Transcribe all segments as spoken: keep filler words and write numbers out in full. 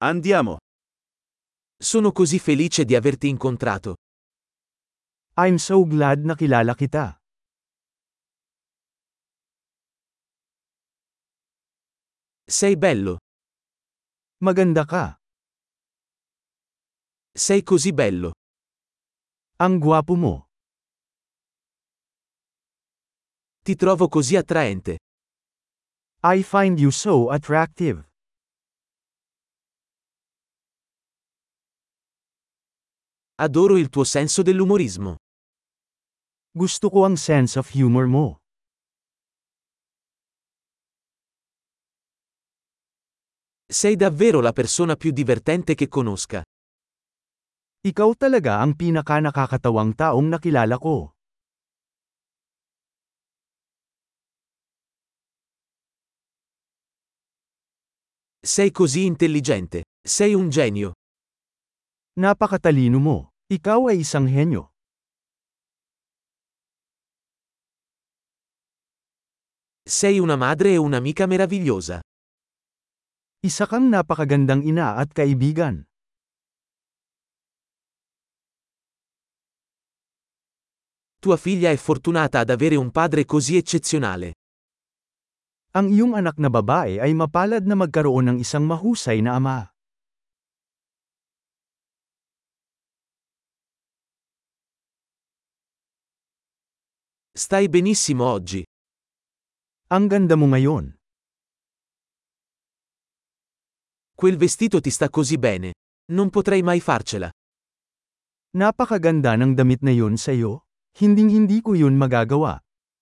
Andiamo. Sono così felice di averti incontrato. I'm so glad na kilala kita. Sei bello. Maganda ka. Sei così bello. Ang gwapo mo. Ti trovo così attraente. I find you so attractive. Adoro il tuo senso dell'umorismo. Gusto ko ang sense of humor mo. Sei davvero la persona più divertente che conosca. Ikaw talaga ang pinaka nakakatawang taong nakilala ko. Sei così intelligente. Sei un genio. Napakatalino mo. Ikaw ay isang henyo. Sei una madre e un'amica meravigliosa. Isa kang napakagandang ina at kaibigan. Tua figlia è fortunata ad avere un padre così eccezionale. Ang iyong anak na babae ay mapalad na magkaroon ng isang mahusay na ama. Stai benissimo oggi. Ang ganda mo ngayon. Quel vestito ti sta così bene. Non potrei mai farcela. Napakaganda ng damit na yun sa'yo. Hinding-hindi ko yun magagawa.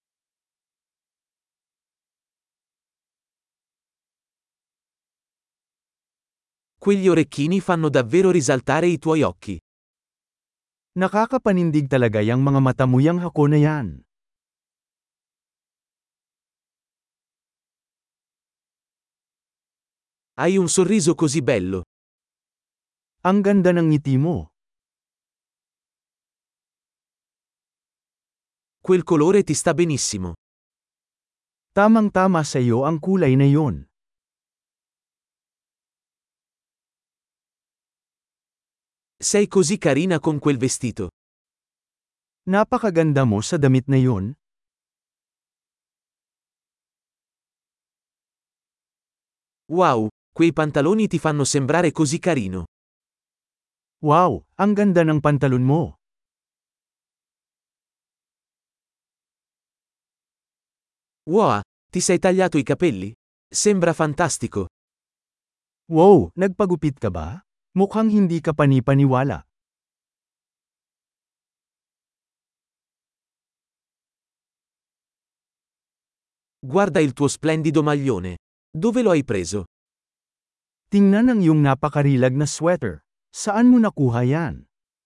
Quegli orecchini fanno davvero risaltare i tuoi occhi. Nakakapanindig talaga yang mga mata mo yang hako na yan. Hai un sorriso così bello. Ang ganda ng ngiti mo. Quel colore ti sta benissimo. Tamang-tama sa iyo ang kulay na yon. Sei così carina con quel vestito. Napakaganda mo sa damit na yon. Wow, quei pantaloni ti fanno sembrare così carino. Wow, ang ganda ng pantalon mo. Wow, ti sei tagliato i capelli? Sembra fantastico. Wow, nagpagupit ka ba? Mukhang hindi ka panipaniwala. Guarda il tuo splendido maglione. Dove lo hai preso? Tingnan ang iyong napakarilag na sweater. Saan mo nakuha yan?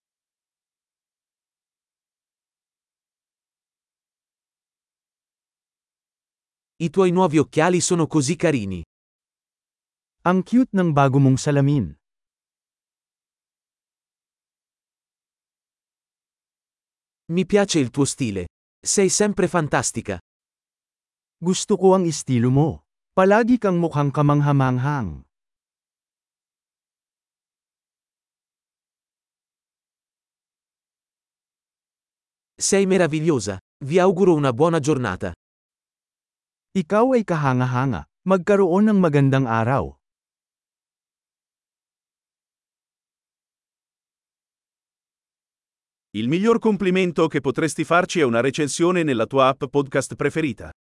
I tuoi nuovi occhiali sono così carini. Ang cute ng bago mong salamin. Mi piace il tuo stile. Sei sempre fantastica. Gusto ko ang estilo mo. Palagi kang mukhang kamanghamanghang. Sei meravigliosa. Vi auguro una buona giornata. Ikaw ay kahanga-hanga. Magkaroon ng magandang araw. Il miglior complimento che potresti farci è una recensione nella tua app podcast preferita.